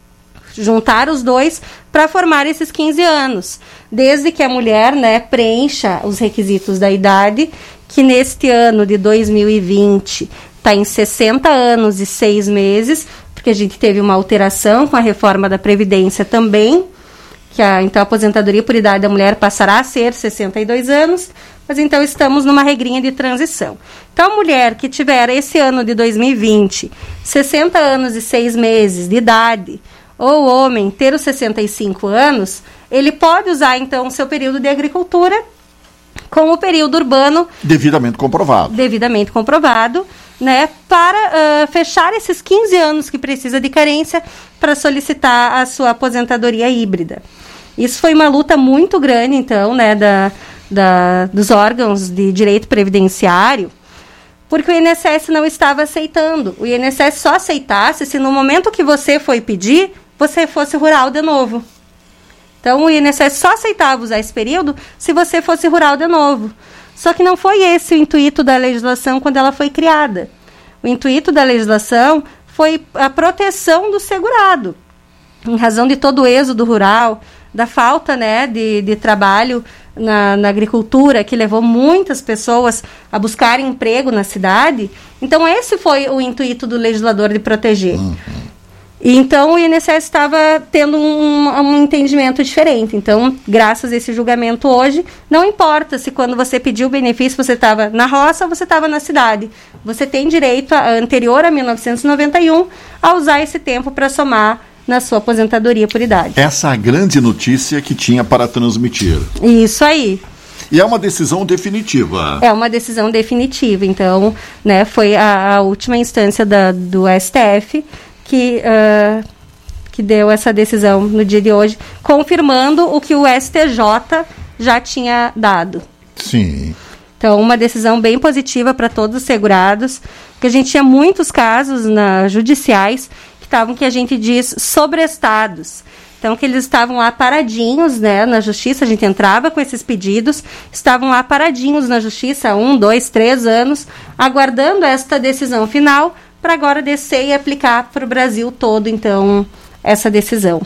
Juntar os dois para formar esses quinze anos. Desde que a mulher, né, preencha os requisitos da idade, que neste ano de dois mil e vinte está em sessenta anos e seis meses, porque a gente teve uma alteração com a reforma da Previdência também, que a, então a aposentadoria por idade da mulher passará a ser sessenta e dois anos, mas então estamos numa regrinha de transição. Então, a mulher que tiver esse ano de dois mil e vinte, sessenta anos e seis meses de idade, ou o homem ter os sessenta e cinco anos, ele pode usar, então, o seu período de agricultura com o período urbano devidamente comprovado. Devidamente comprovado, né, para uh, fechar esses quinze anos que precisa de carência para solicitar a sua aposentadoria híbrida. Isso foi uma luta muito grande, então, né, da, da, dos órgãos de direito previdenciário, porque o I N S S não estava aceitando. O I N S S só aceitasse se no momento que você foi pedir, você fosse rural de novo. Então, o I N S S só aceitava usar esse período se você fosse rural de novo. Só que não foi esse o intuito da legislação quando ela foi criada. O intuito da legislação foi a proteção do segurado, em razão de todo o êxodo rural, da falta, né, de, de trabalho na, na agricultura, que levou muitas pessoas a buscarem emprego na cidade. Então, esse foi o intuito do legislador de proteger. Uhum. E então o I N S S estava tendo um, um entendimento diferente. Então, graças a esse julgamento hoje, não importa se quando você pediu o benefício você estava na roça ou você estava na cidade. Você tem direito, a, anterior a mil novecentos e noventa e um, a usar esse tempo para somar na sua aposentadoria por idade. Essa é a grande notícia que tinha para transmitir. Isso aí. E é uma decisão definitiva. É uma decisão definitiva. Então, né, foi a, a última instância da, do S T F que, uh, que deu essa decisão no dia de hoje, confirmando o que o S T J já tinha dado. Sim. Então, uma decisão bem positiva para todos os segurados, porque a gente tinha muitos casos na, judiciais que estavam, que a gente diz, sobrestados. Então, que eles estavam lá paradinhos, né, na justiça, a gente entrava com esses pedidos, estavam lá paradinhos na justiça há um, dois, três anos, aguardando esta decisão final, para agora descer e aplicar para o Brasil todo, então, essa decisão.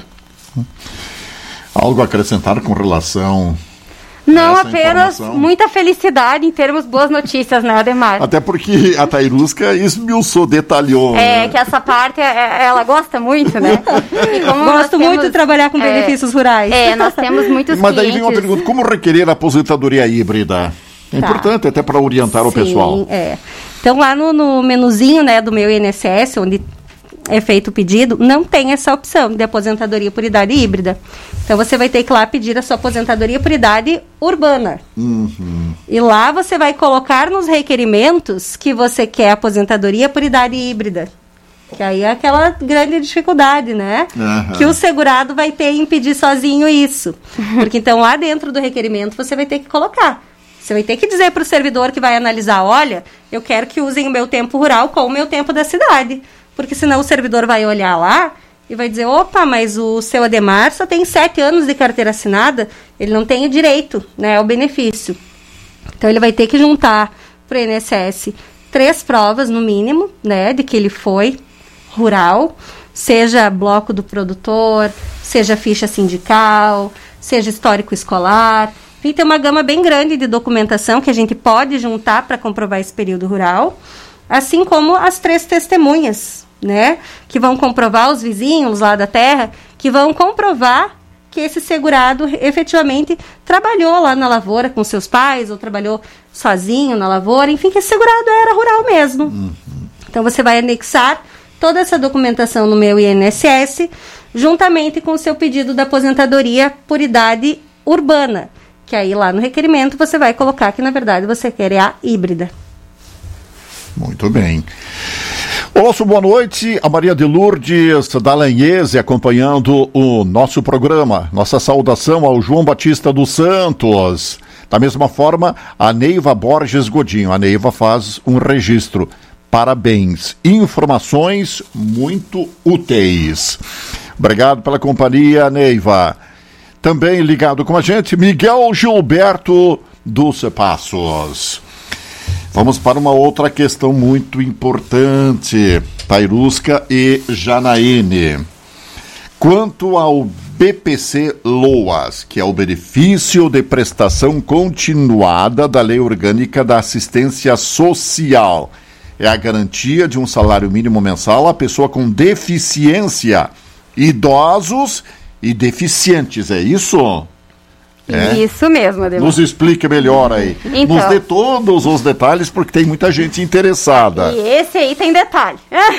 Algo a acrescentar com relação... Não, apenas muita felicidade em termos boas notícias, né, Ademar? Até porque a Tairusca esmiuçou, detalhou. É, né? Que essa parte, é, ela gosta muito, né? E como Gosto temos, muito de trabalhar com é, benefícios rurais. É, nós temos muitos Mas daí clientes... vem uma pergunta, como requerer a aposentadoria híbrida? É tá. importante até para orientar Sim, o pessoal. É. Então, lá no, no menuzinho, né, do meu I N S S, onde é feito o pedido, não tem essa opção de aposentadoria por idade híbrida. Então, você vai ter que ir lá pedir a sua aposentadoria por idade urbana. Uhum. E lá você vai colocar nos requerimentos que você quer aposentadoria por idade híbrida. Que aí é aquela grande dificuldade, né? Uhum. Que o segurado vai ter em pedir sozinho isso. Porque, então, lá dentro do requerimento, você vai ter que colocar. Você vai ter que dizer para o servidor que vai analisar, olha, eu quero que usem o meu tempo rural com o meu tempo da cidade. Porque senão o servidor vai olhar lá e vai dizer, opa, mas o seu Ademar só tem sete anos de carteira assinada, ele não tem o direito, né, ao benefício. Então, ele vai ter que juntar para o I N S S três provas, no mínimo, né, de que ele foi rural, seja bloco do produtor, seja ficha sindical, seja histórico escolar. Enfim, tem uma gama bem grande de documentação que a gente pode juntar para comprovar esse período rural, assim como as três testemunhas, né, que vão comprovar, os vizinhos lá da terra, que vão comprovar que esse segurado efetivamente trabalhou lá na lavoura com seus pais, ou trabalhou sozinho na lavoura, enfim, que esse segurado era rural mesmo. Uhum. Então, você vai anexar toda essa documentação no meu I N S S, juntamente com o seu pedido da aposentadoria por idade urbana, que aí lá no requerimento você vai colocar que, na verdade, você quer a híbrida. Muito bem. Olá, boa noite, a Maria de Lourdes da Lanhese acompanhando o nosso programa. Nossa saudação ao João Batista dos Santos. Da mesma forma, a Neiva Borges Godinho. A Neiva faz um registro. Parabéns. Informações muito úteis. Obrigado pela companhia, Neiva. Também ligado com a gente, Miguel Gilberto dos Passos. Vamos para uma outra questão muito importante, Tairusca e Janaíne. Quanto ao B P C LOAS, que é o Benefício de Prestação Continuada da Lei Orgânica da Assistência Social, é a garantia de um salário mínimo mensal à pessoa com deficiência, idosos e deficientes, é isso? É? Isso mesmo, Ademar. Nos explique melhor aí. Então, nos dê todos os detalhes, porque tem muita gente interessada. E esse aí tem detalhe.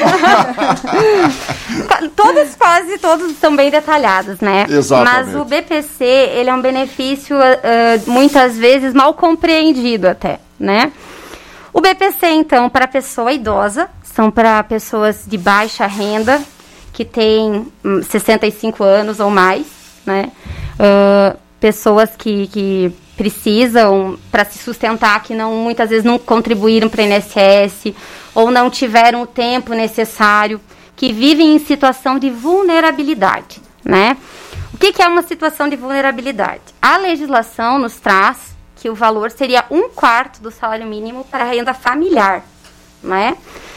Todos, quase todos são bem detalhados, né? Exatamente. Mas o B P C, ele é um benefício uh, muitas vezes mal compreendido até, né? O B P C, então, para pessoa idosa, são para pessoas de baixa renda, que têm hum, sessenta e cinco anos ou mais, né? Uh, pessoas que, que precisam para se sustentar, que não, muitas vezes não contribuíram para o I N S S ou não tiveram o tempo necessário, que vivem em situação de vulnerabilidade, né? O que, que é uma situação de vulnerabilidade? A legislação nos traz que o valor seria um quarto do salário mínimo para a renda familiar, né?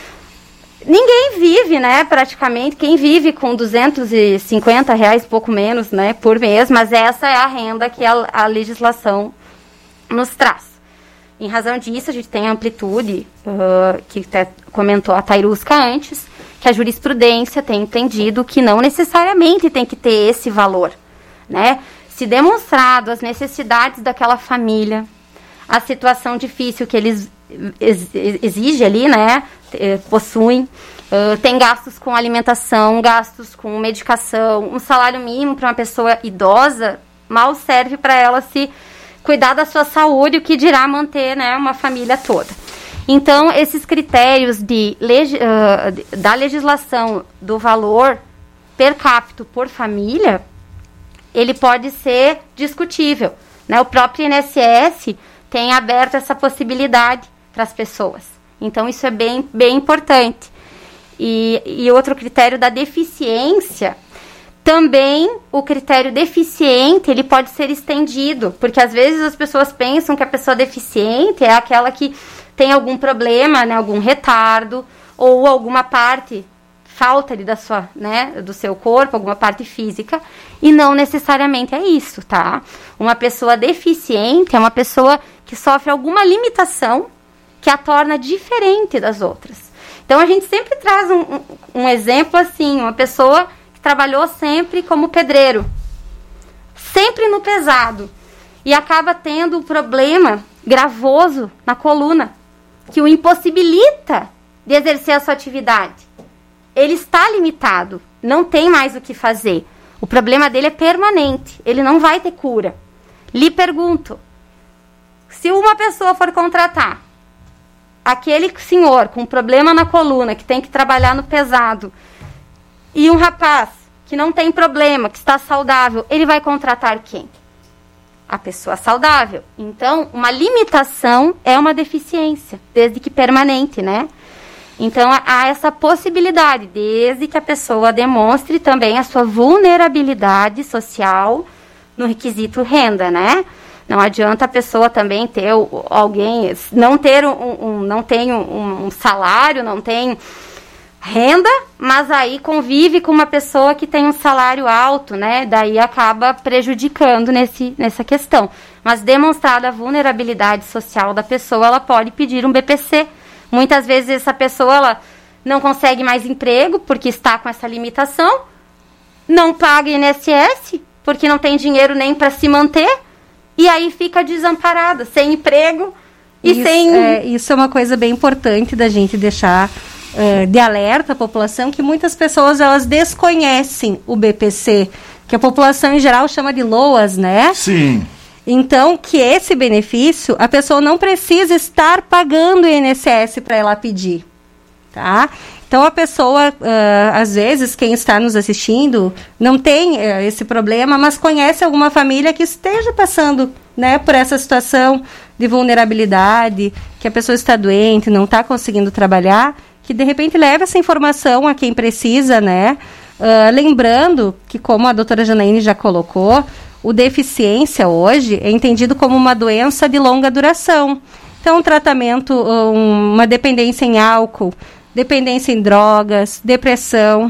Ninguém vive, né, praticamente, quem vive com duzentos e cinquenta reais, pouco menos, né, por mês, mas essa é a renda que a, a legislação nos traz. Em razão disso, a gente tem a amplitude, uh, que até comentou a Tairusca antes, que a jurisprudência tem entendido que não necessariamente tem que ter esse valor, né? Se demonstrado as necessidades daquela família, a situação difícil que eles ex exigem ali, né, possuem, uh, tem gastos com alimentação, gastos com medicação, um salário mínimo para uma pessoa idosa mal serve para ela se cuidar da sua saúde, o que dirá manter, né, uma família toda. Então, esses critérios de leg uh, da legislação do valor per capita por família, ele pode ser discutível, né? O próprio I N S S tem aberto essa possibilidade para as pessoas. Então, isso é bem, bem importante. E, e outro critério da deficiência, também o critério deficiente, ele pode ser estendido, porque às vezes as pessoas pensam que a pessoa deficiente é aquela que tem algum problema, né, algum retardo, ou alguma parte, falta ali da sua, né, do seu corpo, alguma parte física, e não necessariamente é isso, tá? Uma pessoa deficiente é uma pessoa que sofre alguma limitação que a torna diferente das outras. Então, a gente sempre traz um, um, um exemplo assim, uma pessoa que trabalhou sempre como pedreiro, sempre no pesado, e acaba tendo um problema gravoso na coluna, que o impossibilita de exercer a sua atividade. Ele está limitado, não tem mais o que fazer. O problema dele é permanente, ele não vai ter cura. Lhe pergunto, se uma pessoa for contratar aquele senhor com problema na coluna, que tem que trabalhar no pesado, e um rapaz que não tem problema, que está saudável, ele vai contratar quem? A pessoa saudável. Então, uma limitação é uma deficiência, desde que permanente, né? Então, há essa possibilidade, desde que a pessoa demonstre também a sua vulnerabilidade social no requisito renda, né? Não adianta a pessoa também ter alguém, não ter um, um, não tem um, um salário, não tem renda, mas aí convive com uma pessoa que tem um salário alto, né? Daí acaba prejudicando nesse, nessa questão. Mas demonstrada a vulnerabilidade social da pessoa, ela pode pedir um B P C. Muitas vezes essa pessoa ela não consegue mais emprego porque está com essa limitação, não paga I N S S porque não tem dinheiro nem para se manter, e aí fica desamparada, sem emprego e isso, sem... É, isso é uma coisa bem importante da gente deixar uh, de alerta à população, que muitas pessoas elas desconhecem o B P C, que a população em geral chama de LOAS, né? Sim. Então, que esse benefício, a pessoa não precisa estar pagando o I N S S para ela pedir, tá? Então, a pessoa, uh, às vezes, quem está nos assistindo, não tem uh, esse problema, mas conhece alguma família que esteja passando, né, por essa situação de vulnerabilidade, que a pessoa está doente, não está conseguindo trabalhar, que, de repente, leve essa informação a quem precisa, né? Uh, lembrando que, como a doutora Janaíne já colocou, o deficiência hoje é entendido como uma doença de longa duração. Então, um tratamento, um, uma dependência em álcool, dependência em drogas, depressão,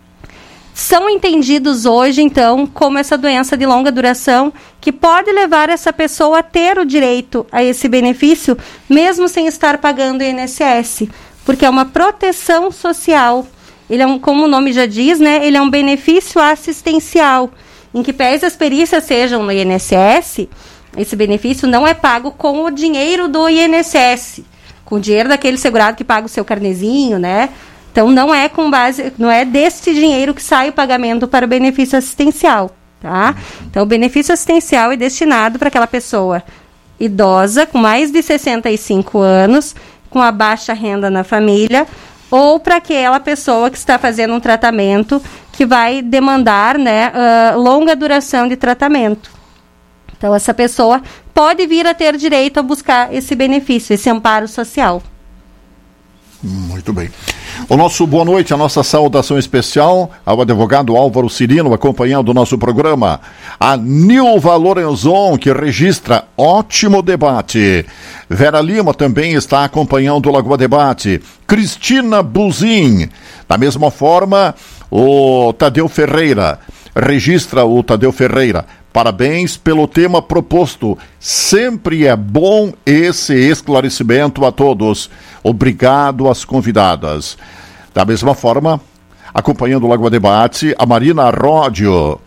são entendidos hoje, então, como essa doença de longa duração, que pode levar essa pessoa a ter o direito a esse benefício, mesmo sem estar pagando o I N S S, porque é uma proteção social. Ele é um, como o nome já diz, né, ele é um benefício assistencial. em que pese as perícias sejam no I N S S, esse benefício não é pago com o dinheiro do I N S S, com o dinheiro daquele segurado que paga o seu carnezinho, né? Então, não é com base, não é desse dinheiro que sai o pagamento para o benefício assistencial, tá? Então, o benefício assistencial é destinado para aquela pessoa idosa, com mais de sessenta e cinco anos, com a baixa renda na família, ou para aquela pessoa que está fazendo um tratamento que vai demandar, né, uh, longa duração de tratamento. Então, essa pessoa pode vir a ter direito a buscar esse benefício, esse amparo social. Muito bem. O nosso boa noite, a nossa saudação especial ao advogado Álvaro Cirino, acompanhando o nosso programa. A Nilva Lorenzon, que registra ótimo debate. Vera Lima também está acompanhando o Lagoa Debate. Cristina Buzin. Da mesma forma, o Tadeu Ferreira. Registra o Tadeu Ferreira. Parabéns pelo tema proposto. Sempre é bom esse esclarecimento a todos. Obrigado às convidadas. Da mesma forma, acompanhando o Lagoa Debate, a Marina Ródio,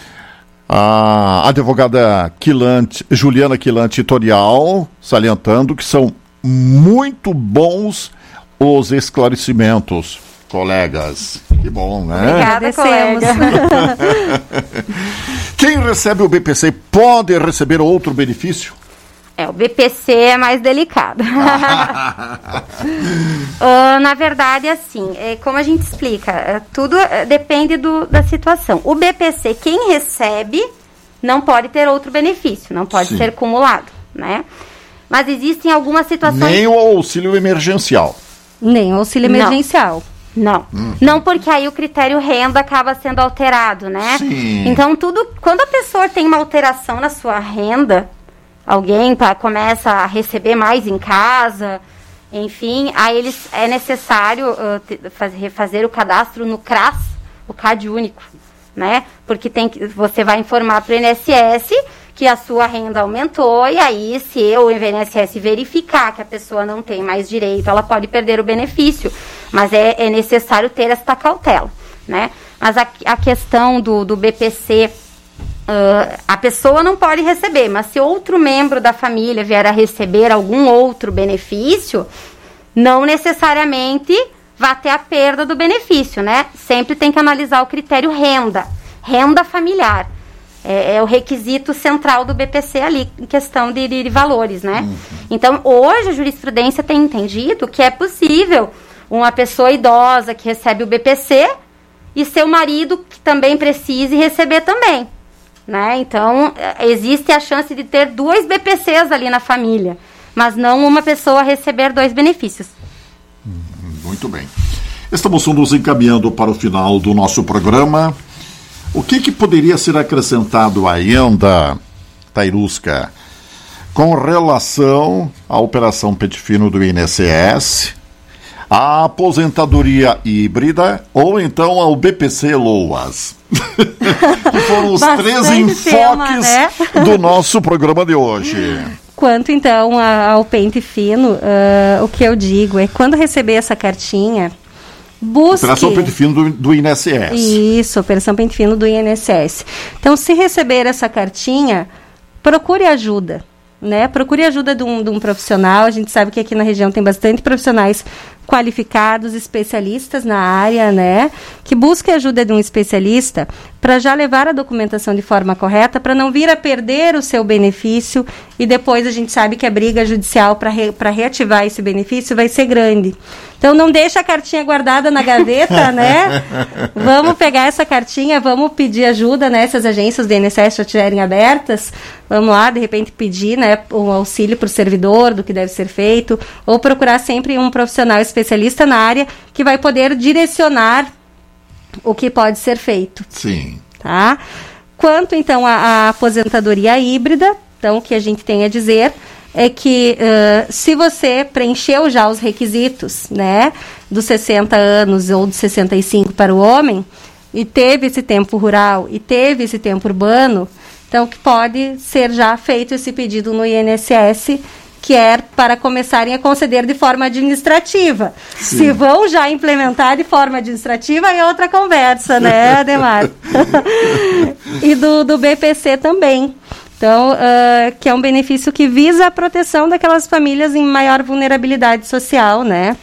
a advogada Quilante, Juliana Quilante Torial, salientando que são muito bons os esclarecimentos, colegas. Que bom, né? Obrigada, colega. Quem recebe o B P C pode receber outro benefício? É, o B P C é mais delicado. uh, na verdade, assim, é, como a gente explica, é, tudo é, depende do, da situação. O B P C, quem recebe, não pode ter outro benefício, não pode Sim. ser cumulado, né? Mas existem algumas situações... Nem o auxílio emergencial. Nem o auxílio emergencial. Não, hum. não porque aí o critério renda acaba sendo alterado, né? Sim. Então, tudo, quando a pessoa tem uma alteração na sua renda... Alguém pra, começa a receber mais em casa, enfim, aí eles, é necessário uh, te, fazer, fazer o cadastro no CRAS, o C A D único, né? Porque tem que, você vai informar para o I N S S que a sua renda aumentou, e aí se o I N S S verificar que a pessoa não tem mais direito, ela pode perder o benefício, mas é, é necessário ter esta cautela, né? Mas a, a questão do, do B P C... Uh, a pessoa não pode receber, mas se outro membro da família vier a receber algum outro benefício, não necessariamente vai ter a perda do benefício, né? Sempre tem que analisar o critério renda, renda familiar. É, é o requisito central do B P C ali, em questão de, de, de valores, né? Uhum. Então, hoje a jurisprudência tem entendido que é possível uma pessoa idosa que recebe o B P C e seu marido que também precise receber também. Né? Então, existe a chance de ter dois B P Cs ali na família, mas não uma pessoa receber dois benefícios. Muito bem. Estamos nos encaminhando para o final do nosso programa. O que, que poderia ser acrescentado ainda, Tairusca, com relação à operação Pente Fino do I N S S, a aposentadoria híbrida ou então ao B P C Loas? Que foram os Bastante três enfoques tema, né? do nosso programa de hoje. Quanto então a, ao Pente Fino, uh, o que eu digo é quando receber essa cartinha, busque... Operação Pente Fino do, do I N S S. Isso, Operação Pente Fino do I N S S. Então, se receber essa cartinha, procure ajuda. Né? Procure ajuda de um, de um profissional. A gente sabe que aqui na região tem bastante profissionais qualificados, especialistas na área, né? Que busque a ajuda de um especialista para já levar a documentação de forma correta, para não vir a perder o seu benefício e depois a gente sabe que a briga judicial para re, para reativar esse benefício vai ser grande. Então não deixa a cartinha guardada na gaveta, né? Vamos pegar essa cartinha, vamos pedir ajuda, né? Se as agências do I N S S já estiverem abertas, vamos lá, de repente pedir, né, um auxílio para o servidor do que deve ser feito, ou procurar sempre um profissional especialista na área que vai poder direcionar o que pode ser feito. Sim. Tá? Quanto, então, à aposentadoria híbrida, então, o que a gente tem a dizer é que uh, se você preencheu já os requisitos, né, dos sessenta anos ou dos sessenta e cinco para o homem, e teve esse tempo rural e teve esse tempo urbano, então que pode ser já feito esse pedido no I N S S que é para começarem a conceder de forma administrativa. Sim. Se vão já implementar de forma administrativa, é outra conversa, né, Ademar? E do, do B P C também. Então, uh, que é um benefício que visa a proteção daquelas famílias em maior vulnerabilidade social, né?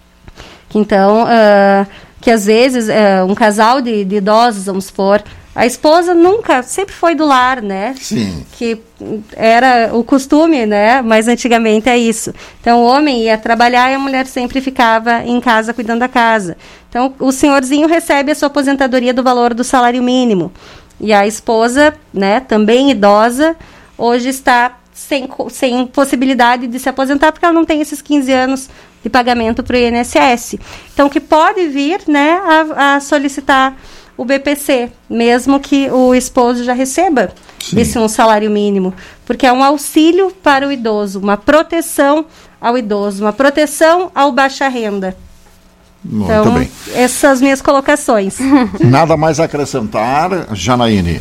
Então, uh, que às vezes uh, um casal de, de idosos, vamos supor, a esposa nunca, sempre foi do lar, né? Sim. Que era o costume, né? Mas antigamente é isso. Então, o homem ia trabalhar e a mulher sempre ficava em casa cuidando da casa. Então, o senhorzinho recebe a sua aposentadoria do valor do salário mínimo. E a esposa, né, também idosa, hoje está sem, sem possibilidade de se aposentar porque ela não tem esses quinze anos de pagamento para o I N S S. Então, que pode vir, né, a, a solicitar o B P C, mesmo que o esposo já receba Sim. esse um salário mínimo, porque é um auxílio para o idoso, uma proteção ao idoso, uma proteção ao baixa renda. Muito então, bem. Essas minhas colocações. Nada mais a acrescentar, Janaíne?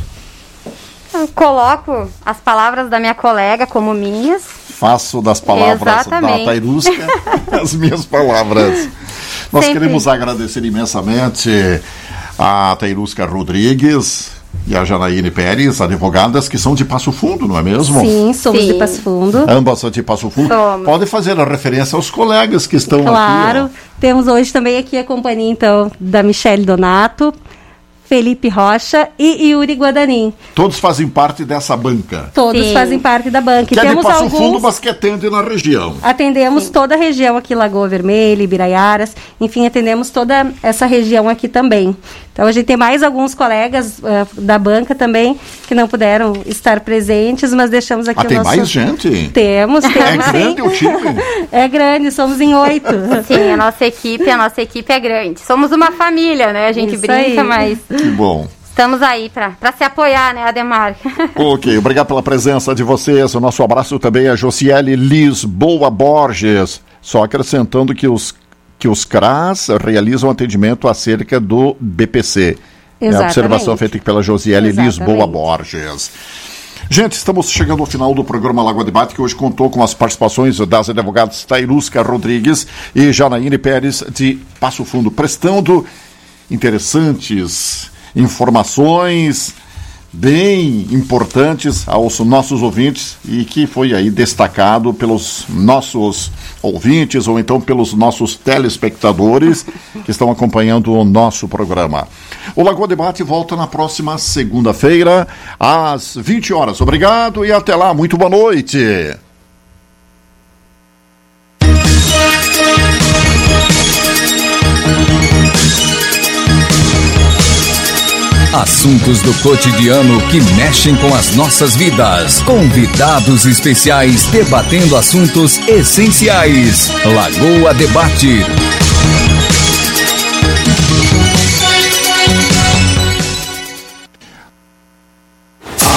Eu coloco as palavras da minha colega como minhas. Faço das palavras Exatamente. da Tairusca as minhas palavras. Nós Sempre. queremos agradecer imensamente a Tairusca Rodrigues e a Janaíne Pérez, advogadas que são de Passo Fundo, não é mesmo? Sim, somos Sim. de Passo Fundo. Ambas são de Passo Fundo. Somos. Pode fazer a referência aos colegas que estão Claro. aqui. Claro. Temos hoje também aqui a companhia, então, da Michele Donato, Felipe Rocha e Yuri Guadanin. Todos fazem parte dessa banca. Todos Sim. fazem parte da banca. Que E é de temos Passo alguns... Fundo, mas que atende na região. Atendemos Sim. toda a região aqui, Lagoa Vermelha, Ibiraiaras, enfim, atendemos toda essa região aqui também. Então, a gente tem mais alguns colegas uh, da banca também que não puderam estar presentes, mas deixamos aqui ah, o tem nosso... mais gente? Temos, temos É grande sim. o time? É grande, somos em oito. Sim, a nossa equipe, a nossa equipe é grande. Somos uma família, né? A gente Isso brinca, aí. mas Que bom. estamos aí para se apoiar, né, Ademar? Ok, obrigado pela presença de vocês. O nosso abraço também a Josiele Lisboa Borges. Só acrescentando que os, que os C R A S realizam atendimento acerca do B P C. Exatamente. É a observação feita aqui pela Josiele Exatamente. Lisboa Borges. Gente, estamos chegando ao final do programa Lagoa Debate, que hoje contou com as participações das advogadas Tairusca Rodrigues e Janaíne Pérez de Passo Fundo, prestando interessantes informações bem importantes aos nossos ouvintes e que foi aí destacado pelos nossos ouvintes ou então pelos nossos telespectadores que estão acompanhando o nosso programa. O Lagoa Debate volta na próxima segunda-feira às vinte horas. Obrigado e até lá. Muito boa noite. Assuntos do cotidiano que mexem com as nossas vidas. Convidados especiais debatendo assuntos essenciais. Lagoa Debate.